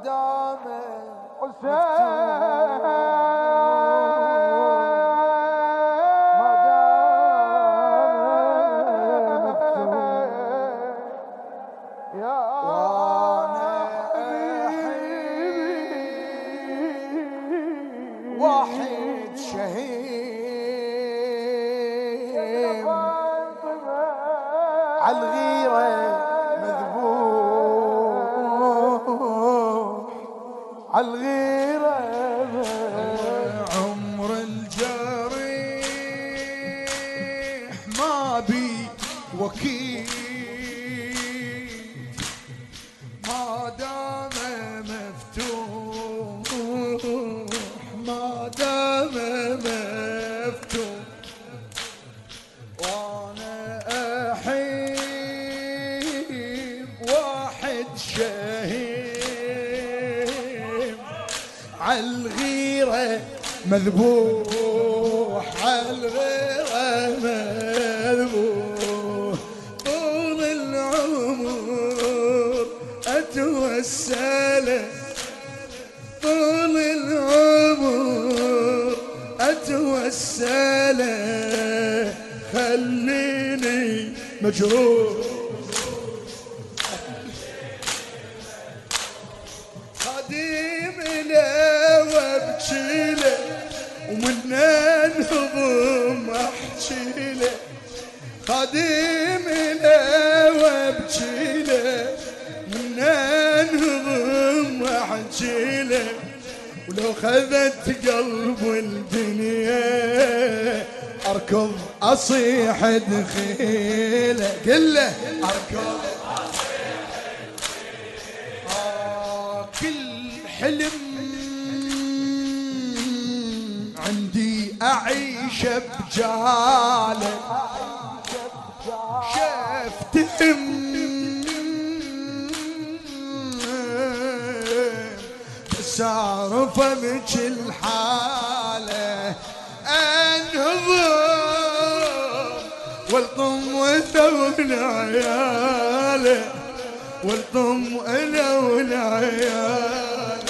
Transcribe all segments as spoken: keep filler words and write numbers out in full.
دام حسين ما دام مكتوب يا وانا حبيبي واحد شهيد عالغيرة مذبوح عالغيرة عمر الجريح ما بي وكيل ما دام مفتوح ما دام مفتوح وانا احب واحد شهيد عالغيرة مذبوح عالغيرة مذبوح طول العمر اتوسل طول العمر اتوسل خليني مجروح خديم له وابكي له ومن انهضم احكي له خديم له وابكي له من انهضم احكي له ولو خذت قلب الدنيا اركض اصيح دخيله قل له اركض كل حلم عندي أعيش بجاله شفتهم تسارف بكل حالة انهضم والطم وثول عياله والطم انا والعيال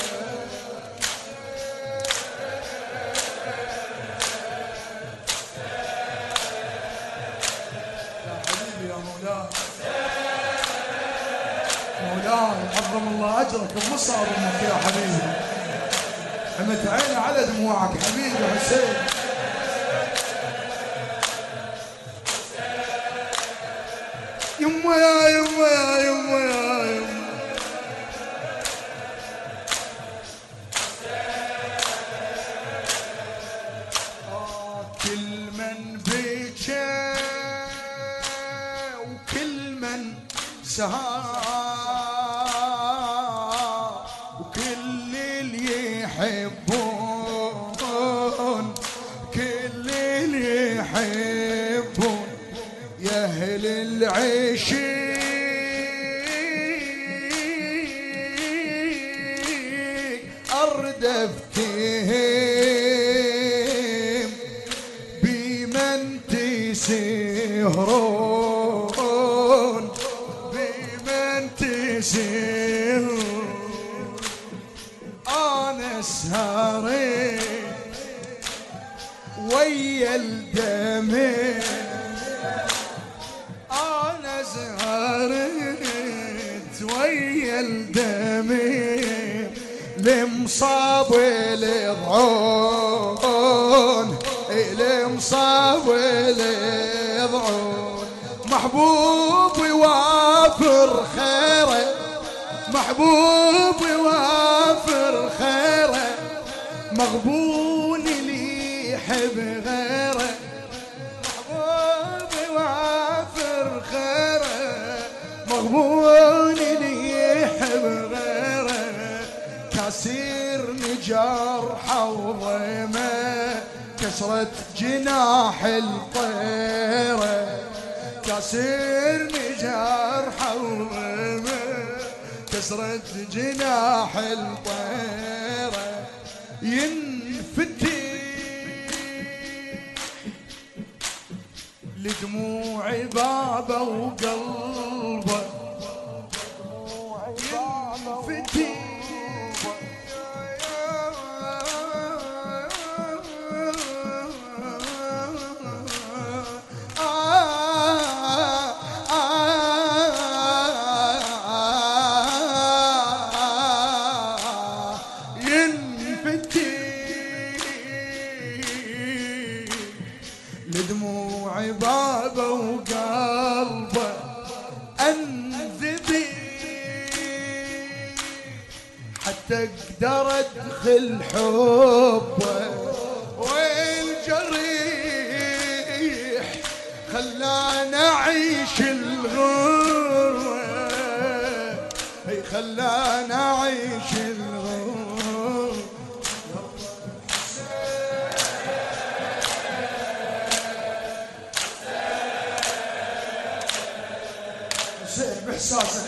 يا حبيبي يا مولاي مولاي عظم الله اجرك بمصاب امك يا حبيبي حمت عيني على دموعك حبيبي حسين يما يا يما يا يما يا يما كل من بكى وكل من سهر وكل اللي يحبون كل اللي يحبون يا اهل العشيق اردفتهم بمن تسهرون بمن تسهرون انا سهرت ويا الدمع انا زهرت ويا الدمع لمصاب الضعون لمصاب الضعون محبوب يوافر خيره محبوب يوافر خيره مغبون اللي يحب غيره محبوب يوافر خيره مغبون اللي يحب غيره كسير نجرح وضيمه كسرت جناح الطيره كسير نجرح وضيمه كسرت جناح الطيره ينفتح لدموع بابا وقلبه ينفتح لدموع بابه وقلبه انذبي حتى اقدر ادخل حبه، والجريح خلانا اعيش الغربة، هي خلانا اعيش الغربة. حسين باحساسك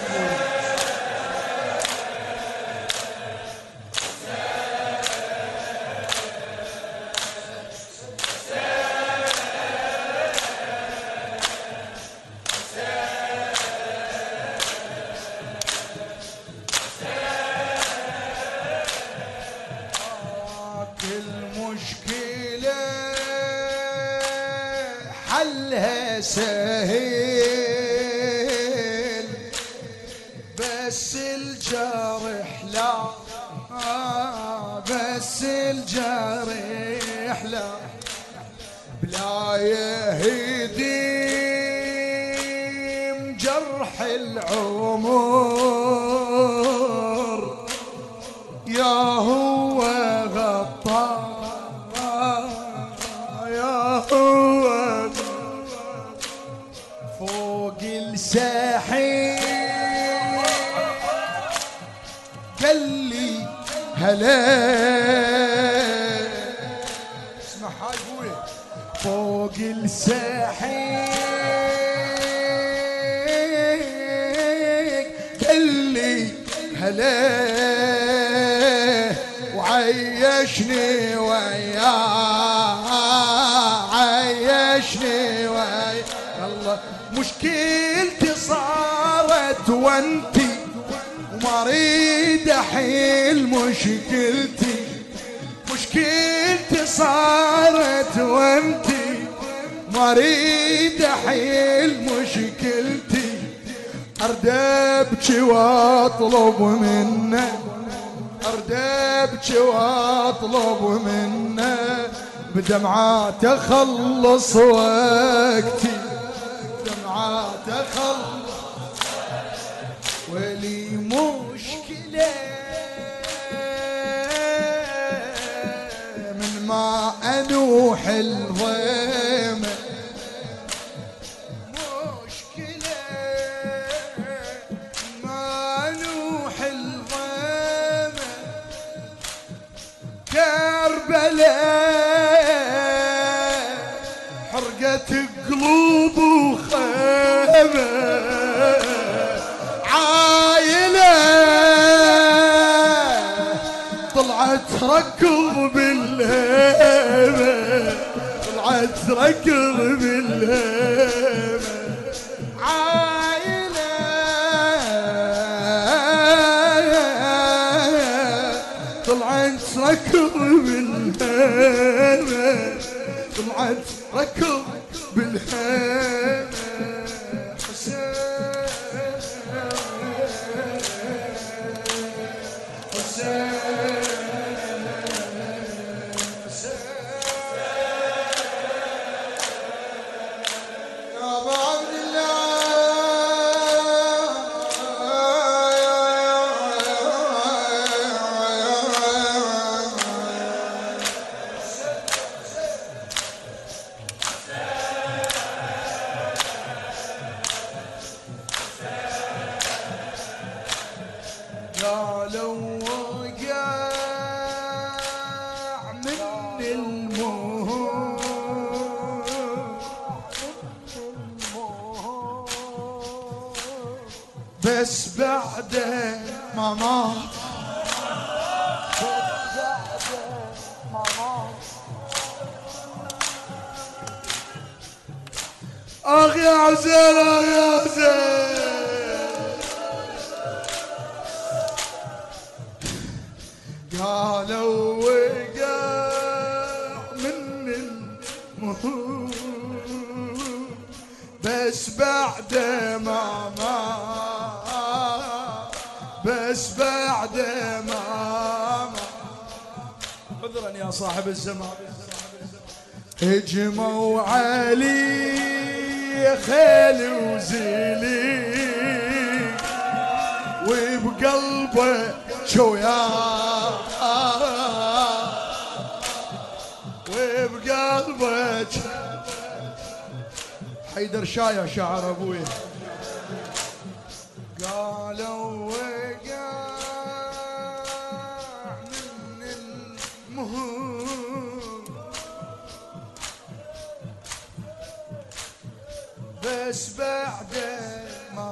حلها سهل بس الجرح لا، بس الجرح لا، بلا يهديم جرح العمر يا هو غطار، يا هو فوق الساحل قال لي هلا، اسمع هاي ابوي، فوق الساحل قال لي هلا، وعيشني وياه، عيشني وياه. الله مشكلتي صارت وانتي وما اريد احيل مشكلتي، مشكلتي صارت وانتي ما اريد احيل مشكلتي، ارد ابكي واطلب منه، ارد ابكي واطلب منه، بدمعات اخلص وقتي، بدمعات اخلص. ولي مشكلة من ما انوح الضيمة، مشكلة ما انوح الضيمة، كربلاء حرقت قلوب وخيمة، عايلة طلعت ركض بالهيمة، طلعت ركض بالهيمة، عايلة طلعت ركض بالهيمة، طلعت ركض بالهيمة. حسين قالوا وقع من الموت، بس بعده ما مات، اخ يا حسين، اخ يا حسين، قالوا وقع من الموت، بس بعده ما مات، بس بعده ما مات. عذرا يا صاحب الزمان. هجموا علي خيل وزيلي وبقلبه شويات وبقلبه حيدر شايع شعر ابوي قالوا وقع من المهور بس بعد ما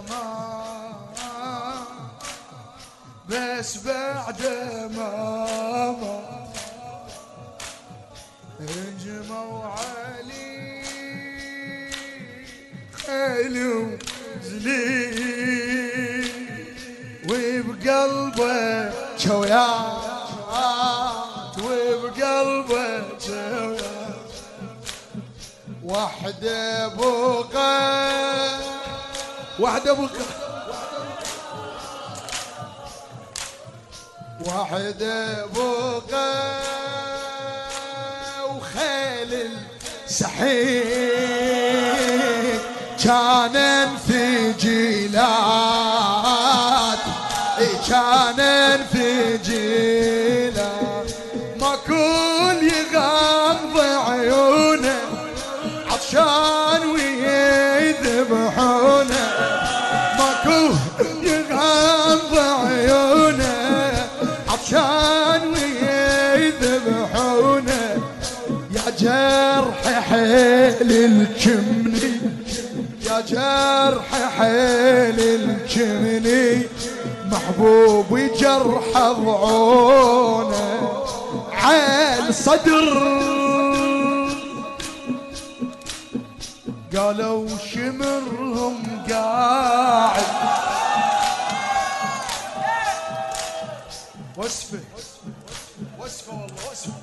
مات بس بعد ما مات هجموا علي خيل وزليل وبقلبه شويات وبقلبه شويات وحده بقى وحده بقى وحده بقى وخيل السحيق كان في جيلات كان في جيلات ما كل يغمض عيونه عطشان ويذبحونه ما كل يغمض عيونه عطشان ويذبحونه يا جرح حيل الجمني يا جرح حيل الجمني محبوب وجرح ضعونه عال صدر قالوا شمرهم قاعد وصفه وصفه والله وصفه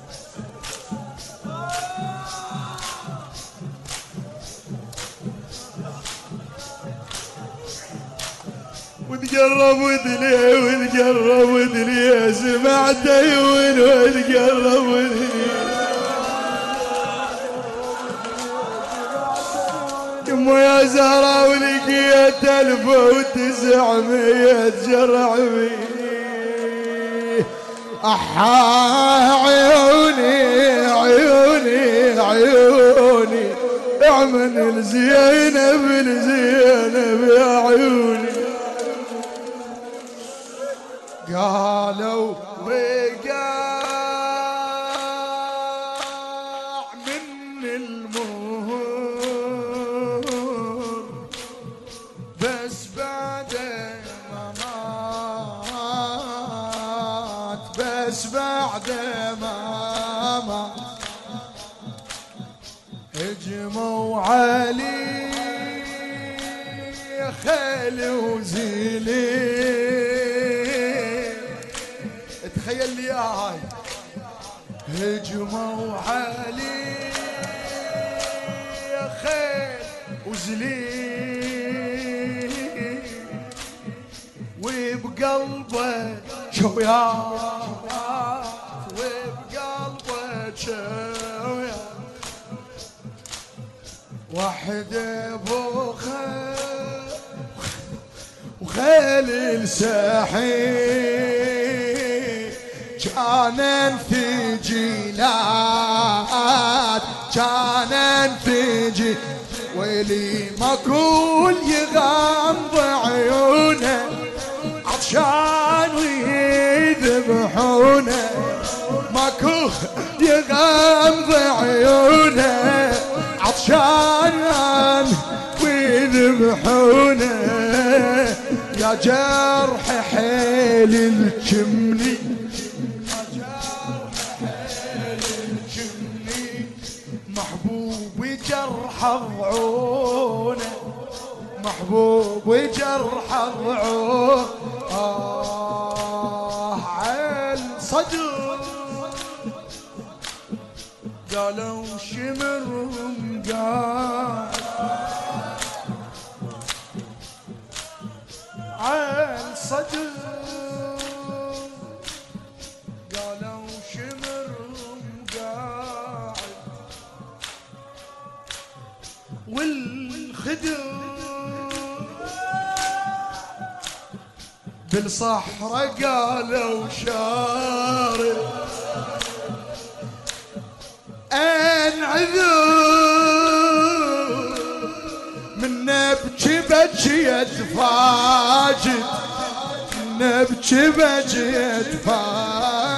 وتقرب ودني وتقرب ودني سمعت عيون وتقرب ودني يما يا زهرة ولقيت ألف وتسعمية جرع بيه أحا عيوني عيوني عيوني اعمل الزينب الزينب يا عيوني قالوا وقع من المهور بس بعد ما مات بس بعد ما مات هجموا علي خيل وزيلي تخيل لي هاي هجموا علي خيل وزليل وبقلبه شويات وبقلبه شويات وحده بوخه وخيل السحيق كان في جيلات كان في جيلات ويلي ما كل يغمض عيونه عطشان ويذبحونه ما كل يغمض عيونه عطشان ويذبحونه يا جرح حيل الجمني محبوب وجرح ضعونه محبوب وجرح ضعونه آه عال صدر قالوا شمرهم قال عال صدر قالوا شمرهم قاعد والخدم بالصحراء قالوا شارد انعذر من نبكي بجيت فاجد نبكي بجيت فاجد